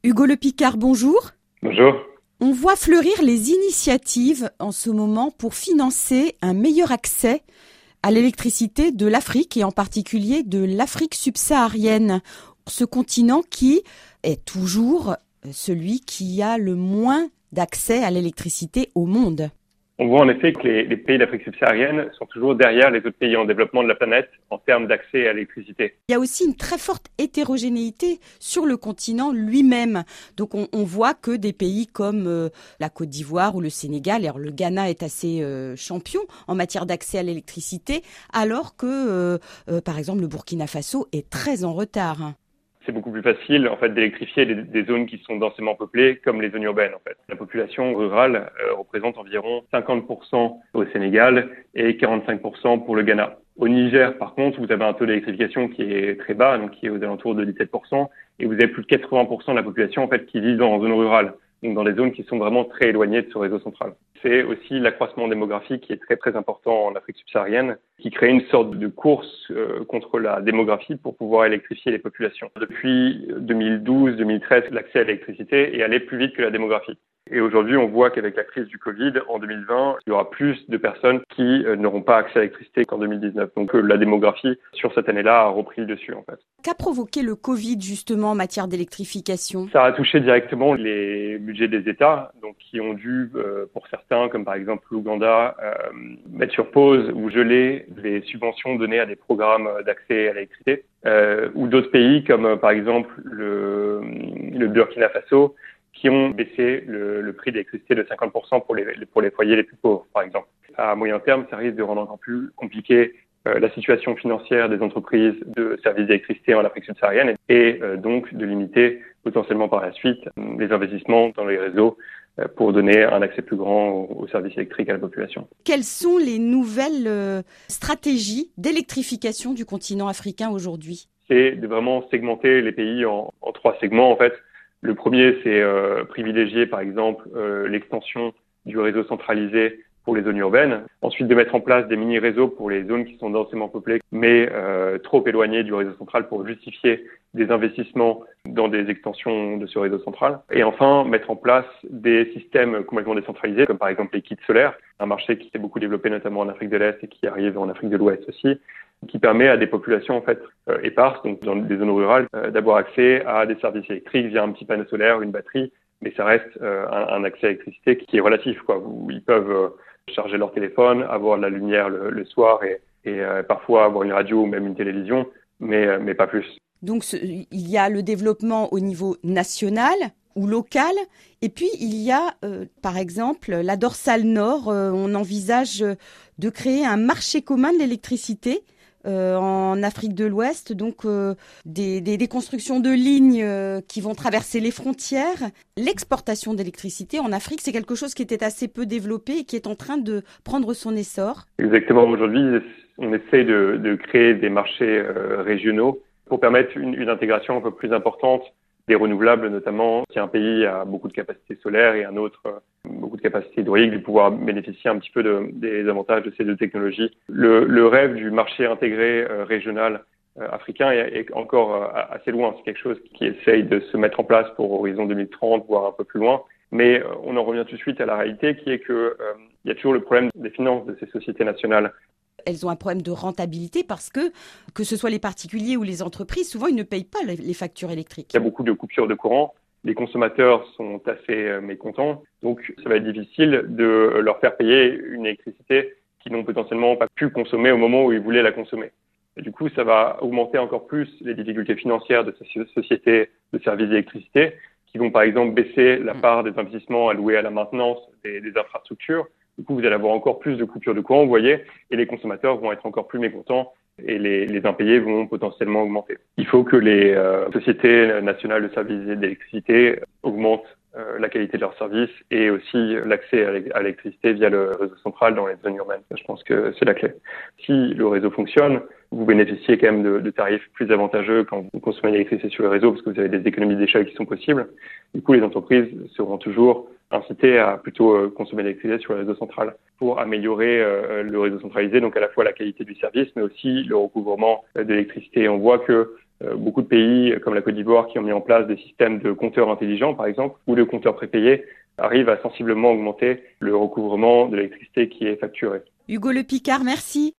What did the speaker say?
Hugo Le Picard, bonjour. Bonjour. On voit fleurir les initiatives en ce moment pour financer un meilleur accès à l'électricité de l'Afrique et en particulier de l'Afrique subsaharienne. Ce continent qui est toujours celui qui a le moins d'accès à l'électricité au monde. On voit en effet que les pays d'Afrique subsaharienne sont toujours derrière les autres pays en développement de la planète en termes d'accès à l'électricité. Il y a aussi une très forte hétérogénéité sur le continent lui-même. Donc on voit que des pays comme la Côte d'Ivoire ou le Sénégal, alors le Ghana est assez champion en matière d'accès à l'électricité, alors que par exemple le Burkina Faso est très en retard. C'est beaucoup plus facile en fait d'électrifier des zones qui sont densément peuplées comme les zones urbaines en fait. La population rurale représente environ 50% au Sénégal et 45% pour le Ghana. Au Niger, par contre, vous avez un taux d'électrification qui est très bas, donc qui est aux alentours de 17%, et vous avez plus de 80% de la population en fait qui vit en zone rurale, donc dans des zones qui sont vraiment très éloignées de ce réseau central. C'est aussi l'accroissement démographique qui est très très important en Afrique subsaharienne, qui crée une sorte de course contre la démographie pour pouvoir électrifier les populations. Depuis 2012-2013, l'accès à l'électricité est allé plus vite que la démographie. Et aujourd'hui, on voit qu'avec la crise du Covid, en 2020, il y aura plus de personnes qui n'auront pas accès à l'électricité qu'en 2019. Donc la démographie, sur cette année-là, a repris le dessus en fait. Qu'a provoqué le Covid justement en matière d'électrification ? Ça a touché directement les budgets des États, donc qui ont dû, pour certains, comme par exemple l'Ouganda, mettre sur pause ou geler les subventions données à des programmes d'accès à l'électricité, ou d'autres pays comme par exemple le Burkina Faso, qui ont baissé le prix de l'électricité de 50% pour les foyers les plus pauvres, par exemple. À moyen terme, ça risque de rendre encore plus compliqué la situation financière des entreprises de services d'électricité en Afrique subsaharienne et donc de limiter potentiellement par la suite les investissements dans les réseaux pour donner un accès plus grand aux services électriques à la population. Quelles sont les nouvelles stratégies d'électrification du continent africain aujourd'hui ? C'est de vraiment segmenter les pays en 3 segments en fait. Le premier, c'est privilégier par exemple l'extension du réseau centralisé pour les zones urbaines. Ensuite, de mettre en place des mini-réseaux pour les zones qui sont densément peuplées, mais trop éloignées du réseau central pour justifier des investissements dans des extensions de ce réseau central. Et enfin, mettre en place des systèmes complètement décentralisés, comme par exemple les kits solaires, un marché qui s'est beaucoup développé notamment en Afrique de l'Est et qui arrive en Afrique de l'Ouest aussi, qui permet à des populations en fait éparses, donc dans des zones rurales, d'avoir accès à des services électriques via un petit panneau solaire, une batterie, mais ça reste un accès à l'électricité qui est relatif, quoi. Où ils peuvent charger leur téléphone, avoir de la lumière le soir et parfois avoir une radio ou même une télévision, mais pas plus. Donc il y a le développement au niveau national ou local, et puis il y a par exemple la dorsale nord, on envisage de créer un marché commun de l'électricité en Afrique de l'Ouest, donc des constructions de lignes qui vont traverser les frontières. L'exportation d'électricité en Afrique, c'est quelque chose qui était assez peu développé et qui est en train de prendre son essor. Exactement. Aujourd'hui, on essaie de créer des marchés régionaux pour permettre une intégration un peu plus importante des renouvelables, notamment si un pays a beaucoup de capacités solaires et un autre beaucoup de capacités hydrauliques, de pouvoir bénéficier un petit peu des avantages de ces 2 technologies. Le rêve du marché intégré régional africain est encore assez loin. C'est quelque chose qui essaye de se mettre en place pour horizon 2030, voire un peu plus loin. Mais on en revient tout de suite à la réalité qui est que il y a toujours le problème des finances de ces sociétés nationales. Elles ont un problème de rentabilité parce que ce soit les particuliers ou les entreprises, souvent ils ne payent pas les factures électriques. Il y a beaucoup de coupures de courant. Les consommateurs sont assez mécontents. Donc, ça va être difficile de leur faire payer une électricité qu'ils n'ont potentiellement pas pu consommer au moment où ils voulaient la consommer. Et du coup, ça va augmenter encore plus les difficultés financières de ces sociétés de services d'électricité qui vont, par exemple, baisser la part des investissements alloués à la maintenance des infrastructures. Du coup, vous allez avoir encore plus de coupures de courant, vous voyez, et les consommateurs vont être encore plus mécontents et les impayés vont potentiellement augmenter. Il faut que les sociétés nationales de services d'électricité augmentent la qualité de leurs services et aussi l'accès à l'électricité via le réseau central dans les zones urbaines. Je pense que c'est la clé. Si le réseau fonctionne, vous bénéficiez quand même de tarifs plus avantageux quand vous consommez l'électricité sur le réseau parce que vous avez des économies d'échelle qui sont possibles. Du coup, les entreprises seront toujours inciter à plutôt consommer l'électricité sur le réseau central pour améliorer le réseau centralisé, donc à la fois la qualité du service, mais aussi le recouvrement de l'électricité. On voit que Beaucoup de pays, comme la Côte d'Ivoire, qui ont mis en place des systèmes de compteurs intelligents, par exemple, ou de compteurs prépayés, arrivent à sensiblement augmenter le recouvrement de l'électricité qui est facturée. Hugo Le Picard, merci.